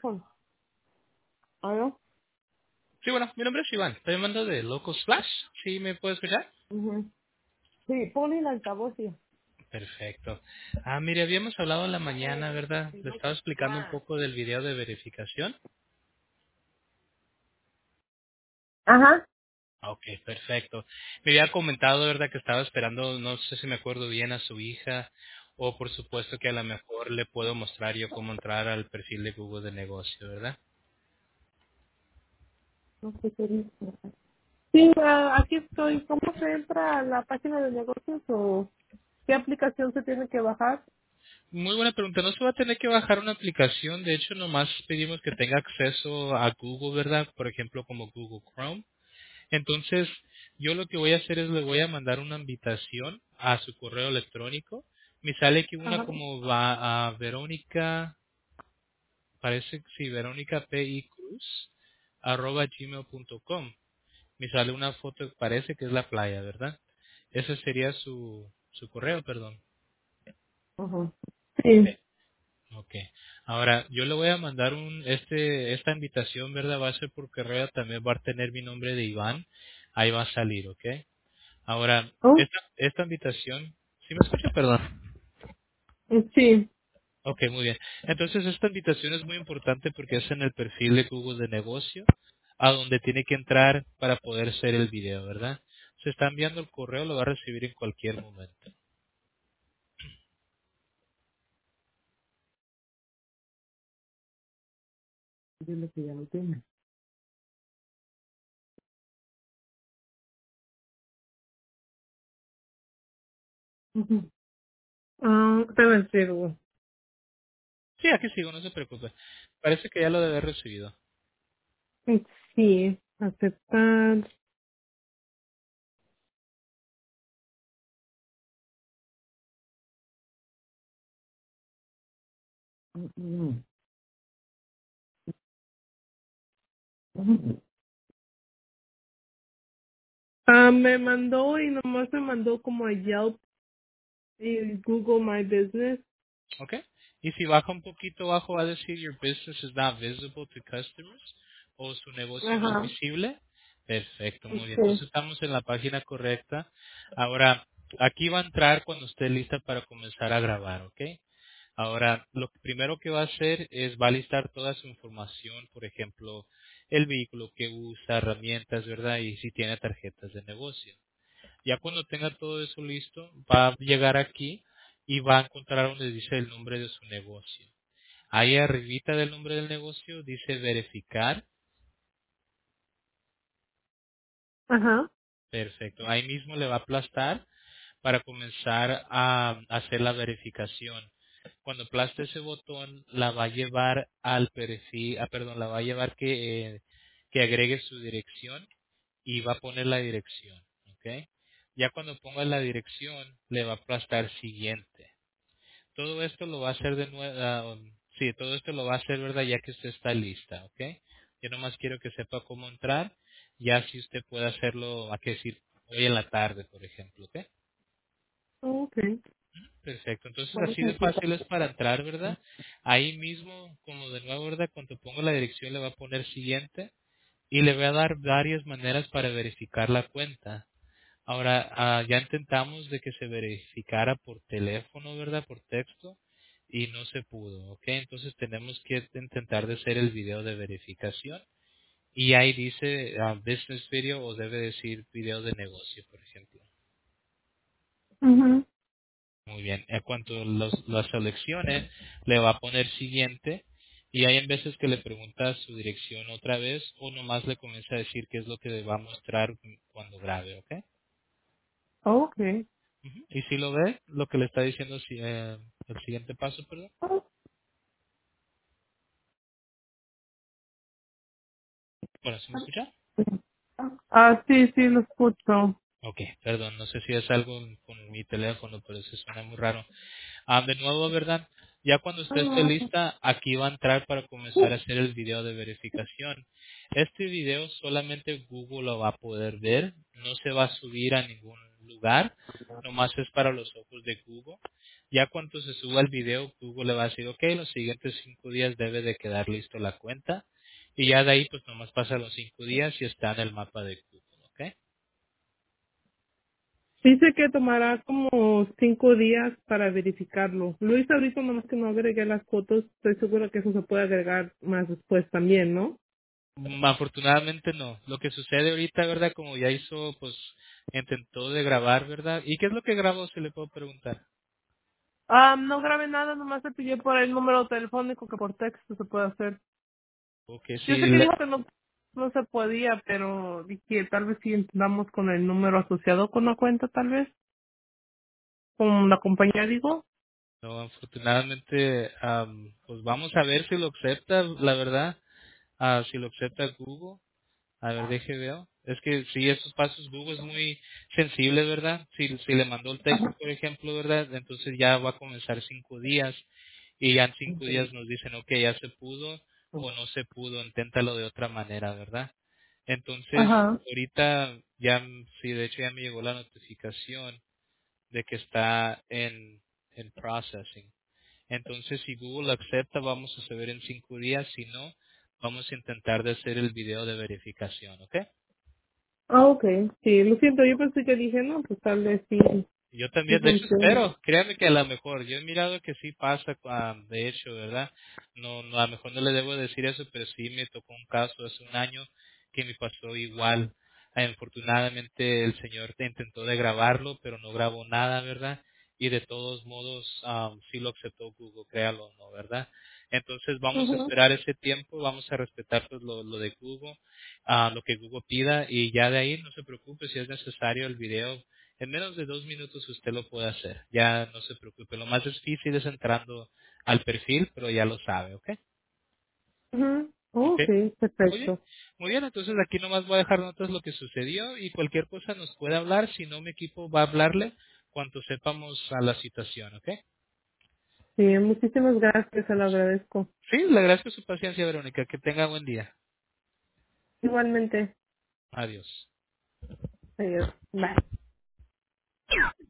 teléfono. ¿Aló? Sí, bueno, mi nombre es Iván. Estoy llamando de Local Splash. ¿Sí me puede escuchar? Ujú. Sí, pon el altavoz, sí. Perfecto. Mire, habíamos hablado en la mañana, ¿verdad? Le estaba explicando un poco del video de verificación. Ajá. Ok, perfecto. Me había comentado, ¿verdad? Que estaba esperando, no sé si me acuerdo bien, a su hija. O por supuesto que a lo mejor le puedo mostrar yo cómo entrar al perfil de Google de negocio, ¿verdad? No sé qué dice. Sí, aquí estoy. ¿Cómo se entra a la página de negocios o qué aplicación se tiene que bajar? Muy buena pregunta. No se va a tener que bajar una aplicación. De hecho, nomás pedimos que tenga acceso a Google, ¿verdad? Por ejemplo, como Google Chrome. Entonces, yo lo que voy a hacer es le voy a mandar una invitación a su correo electrónico. Me sale que una Ajá. como va a Verónica, parece que sí, Verónica P.I. Cruz, @gmail.com. Me sale una foto, parece que es la playa, ¿verdad? Ese sería su correo, perdón. Ajá. Sí. Ok. Ahora, yo le voy a mandar esta invitación, ¿verdad? Va a ser por correo, también va a tener mi nombre de Iván. Ahí va a salir, ¿ok? Ahora, Oh, esta invitación, ¿sí me escucha? Perdón. sí. Ok, muy bien. Entonces, esta invitación es muy importante porque es en el perfil de Google de negocio, a donde tiene que entrar para poder hacer el video, ¿verdad? Se está enviando el correo, lo va a recibir en cualquier momento. Dile que ya lo tiene. Ujú. Te lo entrego. Sí, aquí sigo, no se preocupe. Parece que ya lo debe haber recibido. Sí, aceptar. Ujú. Ujú. Me mandó y nomás me mandó como a Yelp y Google My Business. ¿Ok? Y si baja un poquito abajo va a decir your business is not visible to customers o su negocio no es Ajá. visible. Perfecto, muy bien. Sí. Entonces estamos en la página correcta. Ahora, aquí va a entrar cuando esté lista para comenzar a grabar, ¿ok? Ahora, lo primero que va a hacer es va a listar toda su información, por ejemplo, el vehículo que usa, herramientas, ¿verdad? Y si tiene tarjetas de negocio. Ya cuando tenga todo eso listo, va a llegar aquí y va a encontrar donde dice el nombre de su negocio. Ahí arribita del nombre del negocio dice verificar. Ajá. Perfecto. Ahí mismo le va a aplastar para comenzar a hacer la verificación. Cuando aplaste ese botón, la va a llevar al perfil, perdón, la va a llevar que agregue su dirección y va a poner la dirección, ¿ok? Ya cuando ponga la dirección, le va a aplastar siguiente. Todo esto lo va a hacer de nuevo, sí, todo esto lo va a hacer, ¿verdad? Ya que usted está lista, ¿ok? Yo nomás quiero que sepa cómo entrar, ya si usted puede hacerlo, a qué decir, hoy en la tarde, por ejemplo, ¿ok? Ok. Perfecto, entonces Vamos así a de intentar. fácil es para entrar, ¿verdad? Ahí mismo, como de nuevo, ¿verdad? Cuando ponga la dirección le va a poner siguiente y le voy a dar varias maneras para verificar la cuenta. Ahora, ya intentamos de que se verificara por teléfono, ¿verdad? Por texto, y no se pudo, ¿ok? Entonces tenemos que intentar de hacer el video de verificación, y ahí dice business video o debe decir video de negocio, por ejemplo. Ujú. Muy bien, en cuanto lo seleccione, le va a poner siguiente, y hay en veces que le pregunta su dirección otra vez, o nomás le comienza a decir qué es lo que le va a mostrar cuando grabe, ¿ok? Ok. Ujú. Y si lo ve, lo que le está diciendo el siguiente paso, perdón. Bueno, ¿sí me escucha? Sí, sí, lo escucho. Ok, perdón, no sé si es algo con mi teléfono, pero se suena muy raro. De nuevo, ¿verdad? Ya cuando usted esté lista, aquí va a entrar para comenzar a hacer el video de verificación. Este video solamente Google lo va a poder ver, no se va a subir a ningún lugar, nomás es para los ojos de Google. Ya cuando se suba el video, Google le va a decir, ok, los siguientes 5 días debe de quedar listo la cuenta. Y ya de ahí, pues nomás pasa los 5 días y está en el mapa de Google, ¿ok? Dice que tomará como 5 días para verificarlo. Lo hice ahorita, nomás que no agregué las fotos. Estoy segura que eso se puede agregar más después también, ¿no? Afortunadamente no. Lo que sucede ahorita, ¿verdad? Como ya hizo, pues, intentó de grabar, ¿verdad? ¿Y qué es lo que grabó, si le puedo preguntar? No grabé nada, nomás te pidió por el número telefónico que por texto se puede hacer. O que Yo sí, sé que dijo que no se podía, pero dije tal vez si intentamos con el número asociado con la cuenta, tal vez, con la compañía, digo. no, afortunadamente, pues vamos a ver si lo acepta, la verdad, si lo acepta Google. A ver, deje veo. Es que sí, esos pasos Google es muy sensible, ¿verdad? Si le mandó el texto, por ejemplo, ¿verdad? Entonces ya va a comenzar 5 días y ya en 5 días nos dicen, ok, ya se pudo o no se pudo, inténtalo de otra manera, ¿verdad? Entonces, Ajá. ahorita ya, sí, de hecho ya me llegó la notificación de que está en processing. Entonces, si Google lo acepta, vamos a saber en 5 días. Si no, vamos a intentar de hacer el video de verificación, ¿ok? Ah, ok. Sí, lo siento, yo pensé que dije, no, pues tal vez sí, Yo sí también, de hecho funciona. espero, créame que a lo mejor, yo he mirado que sí pasa, de hecho, ¿verdad? No, no, a lo mejor no le debo decir eso, pero sí me tocó un caso hace un año que me pasó igual. Afortunadamente el señor intentó de grabarlo, pero no grabó nada, ¿verdad? Y de todos modos, sí lo aceptó Google, créalo o no, ¿verdad? Entonces vamos a Ujú, esperar ese tiempo, vamos a respetar pues, lo de Google, lo que Google pida, y ya de ahí no se preocupe si es necesario el video en menos de 2 minutos usted lo puede hacer. Ya no se preocupe. Lo más difícil es entrando al perfil, pero ya lo sabe, ¿ok? ujú. ¿Ok? Ok, Muy bien. perfecto. Muy bien, entonces aquí nomás voy a dejar notas lo que sucedió y cualquier cosa nos puede hablar. Si no, mi equipo va a hablarle cuando sepamos a la situación, ¿ok? Sí, muchísimas gracias, se lo agradezco. Sí, le agradezco su paciencia, Verónica. Que tenga buen día. Igualmente. Adiós. Adiós. Bye.